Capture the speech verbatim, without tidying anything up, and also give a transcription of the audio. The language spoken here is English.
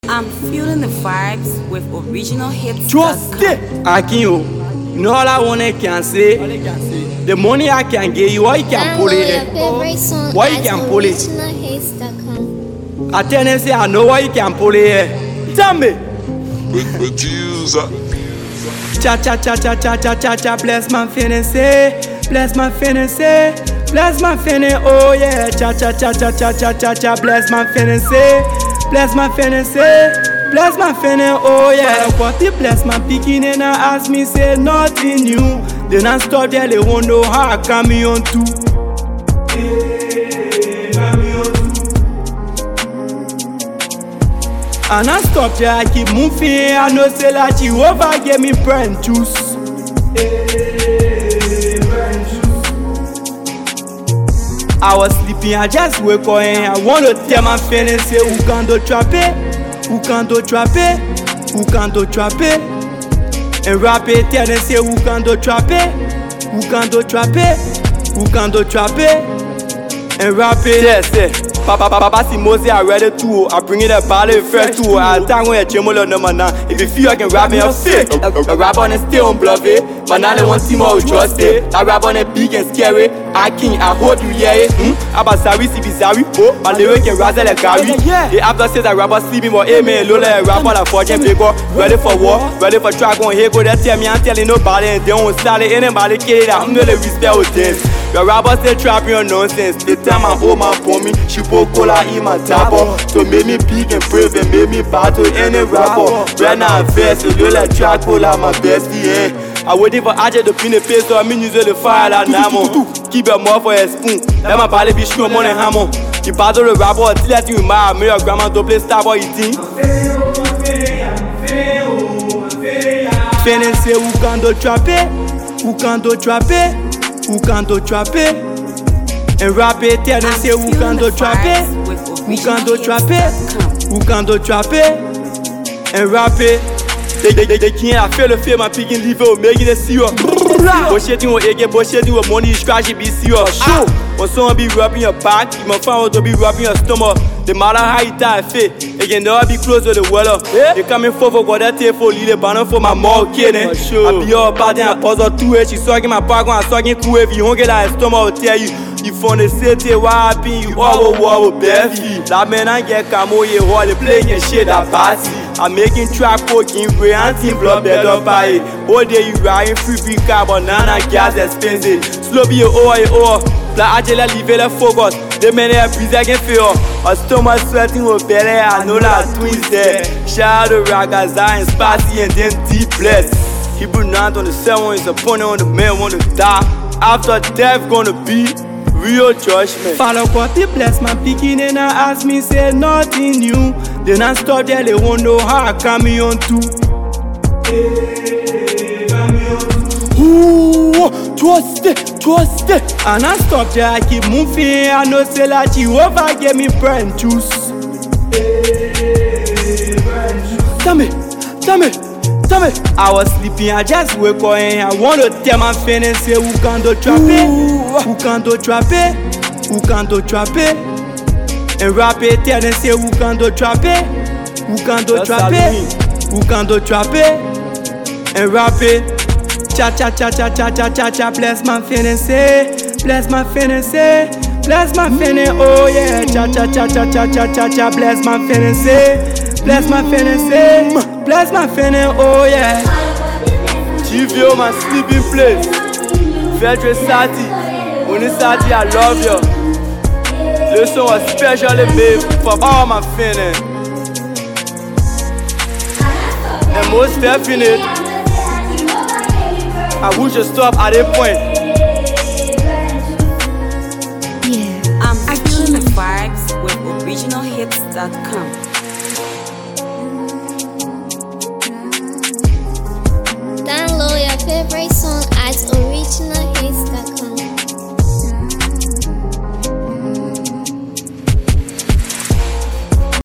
I'm feeling the vibes with original hits. Trust it, Akinyo. You know all I wanna can say. The money I can give you, what you can pull it. What you can pull it. I tell them say I know what you can pull it. Tell me. Cha cha cha cha cha cha cha cha. Bless my fiancé, bless my fiancé, bless my fiancé. Oh yeah. Cha cha cha cha cha cha cha cha. Bless my fiancé, bless my fiancé, bless my fiancé. Oh yeah. What he bless my picking and I ask me say nothing new. Then I stop there, they won't know how I come on to. And I stop there, I keep moving. I know say that you over gave me brand juice. I was sleeping, I just wake up and I want to tell my friend say who can do trap it, who can do trap it, who can do trap it. And rap it, tell them say who can do trap it, who can do trap it, who can do trap it. And rap it, yes, yes. Papa, papa, papa, si Mose I ready too. I bring it a bottle fresh too. I thank when you change my number now. If you feel I can rap me a fake, a, a rap on it stay on bluff it. But now they want team more trust it. I rap on it big and scary. I king, I hope you hear it. Hmm? About Sari, si bizarre. Oh, my lyric can razzle like Gary. The after says I rapper sleeping, but amen. Lola, rap on a fortune bigger. Ready for war, ready for track on here. Go there, tell me I'm telling nobody. And they won't start it. Anybody kill it. I'm gonna respect with this. Your rapper still trapping on nonsense. The time I hold my for me, she put cola in my tapper. To make me big and brave and make me battle any rapper. Right now I'm fast, you like track cola, my bestie, eh. I waiting for Aja to pin the paste, so I mean use the fire like Namo. Keep your mouth for a spoon, let my body be strong on a hammer. You battle the rapper until that you mad, me your grandma to play star boy eating. Feeling say who can do trap it, who can do trap it, who can do trap it. And rap it, tell them say who can do trap it, who can do trap it, who can do trap it. And rap it. They, they, they, they can't feel the fear, my picking liver, making it see you. Bullshitting with egg, bullshitting with money, scratch it, be see you. Sure. When someone be rubbing your back, you might find out to be rubbing your stomach. The matter how you die, fit. It can never be close to the weather. They coming for for God, that take for lead the banner for my mouth, kidding. I be all about and I puzzle two it. She sucking my back when I sucking cool. If you don't get that stomach, I'll tell you. You from the city, what happened? You all over war with bare feet. That man, I get camo, you all the playing your shit, that party. I'm making trap poking, gray and team blood, they don't buy it. All day you riding free free car, banana gas expensive. Slow be your oh, your oh. Like Angela, leave it focus. The men are breeze, I can feel. My stomach sweating with belly, I know that twins there. Shout out to Ragaza and Spassy and then deep bless. Hebrew nine on the seven is a pony on the man want to die. After death gonna be real judgment. Father God, he bless my picking and I ask me say nothing new. Then I stop there, they won't know how I come on to. Ooh, trust it, trust it. And I stop there, I keep moving. I know say that you over gave me brand juice. Tell me, tell me, tell me. I was sleeping, I just wake up and I want to tell my friend and say who can do trap it, who can do trap it, who can do trap it. And rap it, tell them say who can do trap it, who can do trap it, who can do trap it. And rap it. Cha cha cha cha cha cha cha cha. Bless my fiancé, bless my fiancé, bless my fiancé. Oh yeah. Cha cha cha cha cha cha cha cha. Bless my fiancé, bless my fiancé, bless my fiancé. Oh yeah. G V O my sleeping place. Fedra Sati, Unisati, I love you. This song was specially made for all my fiancé. And most definite, I wish you stop at a point. Yeah, I'm feeling the vibes with original hits dot com. Download your favorite song at original